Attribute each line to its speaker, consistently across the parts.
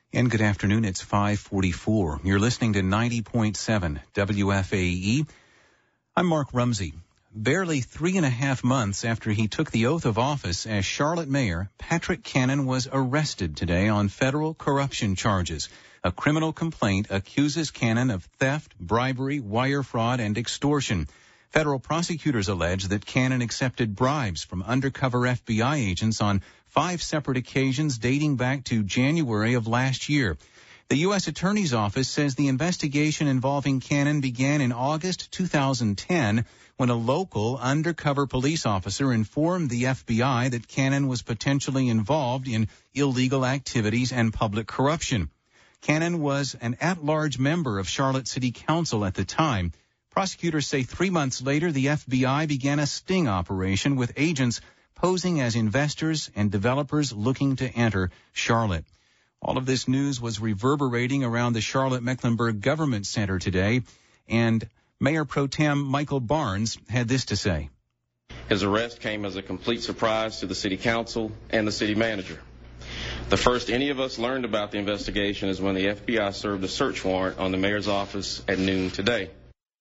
Speaker 1: And good afternoon. It's 5:44. You're listening to 90.7 WFAE. I'm Mark Rumsey. Barely 3.5 months after he took the oath of office as Charlotte Mayor, Patrick Cannon was arrested today on federal corruption charges. A criminal complaint accuses Cannon of theft, bribery, wire fraud, and extortion. Federal prosecutors allege that Cannon accepted bribes from undercover FBI agents on 5 separate occasions dating back to January of last year. The U.S. Attorney's Office says the investigation involving Cannon began in August 2010 when a local undercover police officer informed the FBI that Cannon was potentially involved in illegal activities and public corruption. Cannon was an at-large member of Charlotte City Council at the time. Prosecutors say 3 months later, the FBI began a sting operation with agents posing as investors and developers looking to enter Charlotte. All of this news was reverberating around the Charlotte-Mecklenburg Government Center today, and Mayor Pro Tem Michael Barnes had this to say.
Speaker 2: His arrest came as a complete surprise to the City Council and the City Manager. The first any of us learned about the investigation is when the FBI served a search warrant on the Mayor's office at noon today.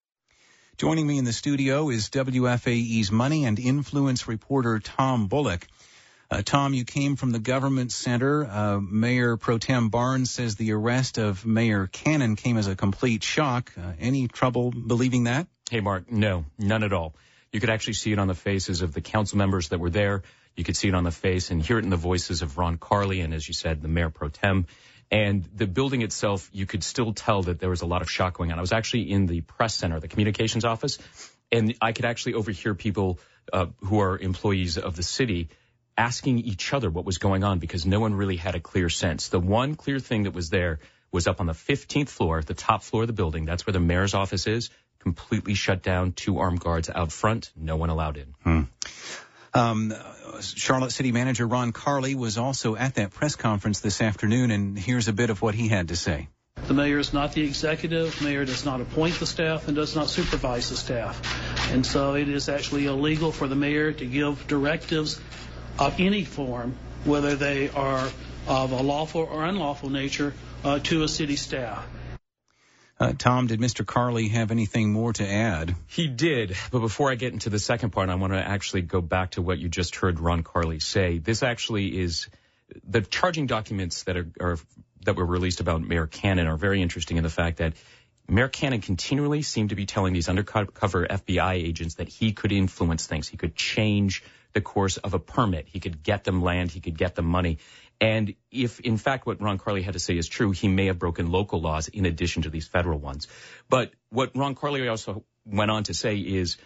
Speaker 1: Joining me in the studio is WFAE's Money and Influence reporter Tom Bullock. Tom, you came from the Government Center. Mayor Pro Tem Barnes says the arrest of Mayor Cannon came as a complete shock. Any trouble believing that?
Speaker 3: Hey, Mark, no, none at all. You could actually see it on the faces of the council members that were there. You could see it on the face and hear it in the voices of Ron Carley and, as you said, the Mayor Pro Tem. And the building itself, you could still tell that there was a lot of shock going on. I was actually in the press center, the communications office, and I could actually overhear people who are employees of the city asking each other what was going on because no one really had a clear sense. The one clear thing that was there was up on the 15th floor, the top floor of the building. That's where the mayor's office is, completely shut down, 2 armed guards out front, no one allowed in.
Speaker 1: Charlotte City Manager Ron Carley was also at that press conference this afternoon, and here's a bit of what he had to say.
Speaker 4: The mayor is not the executive. Mayor does not appoint the staff and does not supervise the staff. And so it is actually illegal for the mayor to give directives of any form, whether they are of a lawful or unlawful nature, to a city staff.
Speaker 1: Tom, did Mr. Carley have anything more to add?
Speaker 3: He did, but before I get into the second part, I want to actually go back to what you just heard Ron Carley say. This actually is the charging documents that were released about Mayor Cannon are very interesting in the fact that Mayor Cannon continually seemed to be telling these undercover FBI agents that he could influence things. He could change the course of a permit. He could get them land. He could get them money. And if, in fact, what Ron Carley had to say is true, he may have broken local laws in addition to these federal ones. But what Ron Carley also went on to say is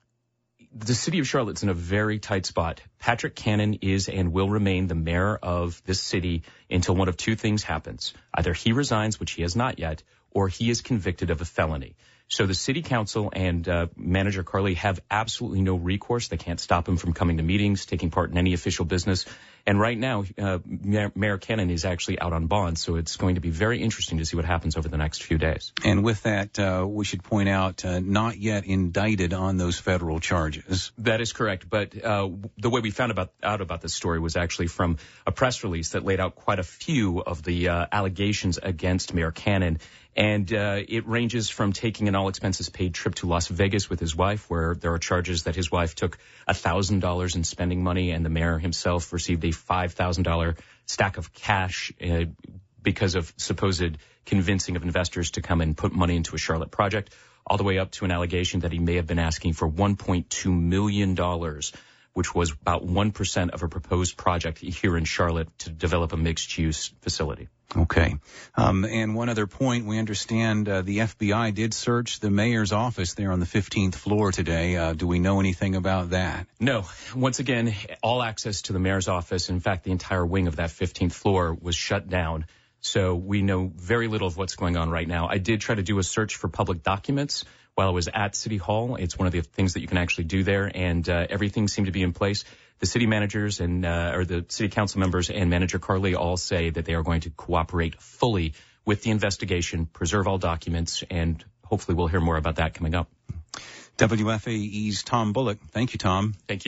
Speaker 3: the city of Charlotte's in a very tight spot. Patrick Cannon is and will remain the mayor of this city until one of 2 things happens. Either he resigns, which he has not yet, or he is convicted of a felony. So the city council and Manager Carley have absolutely no recourse. They can't stop him from coming to meetings, taking part in any official business. And right now, Mayor Cannon is actually out on bond, so it's going to be very interesting to see what happens over the next few days.
Speaker 1: And with that, we should point out, not yet indicted on those federal charges.
Speaker 3: That is correct, but the way we found out about this story was actually from a press release that laid out quite a few of the allegations against Mayor Cannon. And it ranges from taking an all-expenses-paid trip to Las Vegas with his wife, where there are charges that his wife took $1,000 in spending money, and the mayor himself received a $5,000 stack of cash because of supposed convincing of investors to come and put money into a Charlotte project, all the way up to an allegation that he may have been asking for $1.2 million, which was about 1% of a proposed project here in Charlotte to develop a mixed-use facility.
Speaker 1: Okay. And one other point, we understand the FBI did search the mayor's office there on the 15th floor today. Do we know anything about that?
Speaker 3: No. Once again, all access to the mayor's office, in fact, the entire wing of that 15th floor was shut down. So we know very little of what's going on right now. I did try to do a search for public documents while I was at City Hall. It's one of the things that you can actually do there, and everything seemed to be in place. The city managers and or the city council members and Manager Carley all say that they are going to cooperate fully with the investigation, preserve all documents, and hopefully we'll hear more about that coming up.
Speaker 1: WFAE's Tom Bullock. Thank you, Tom.
Speaker 3: Thank you.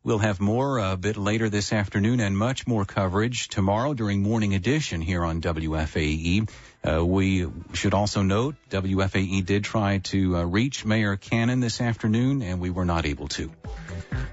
Speaker 1: We'll have more a bit later this afternoon and much more coverage tomorrow during Morning Edition here on WFAE. We should also note WFAE did try to reach Mayor Cannon this afternoon, and we were not able to.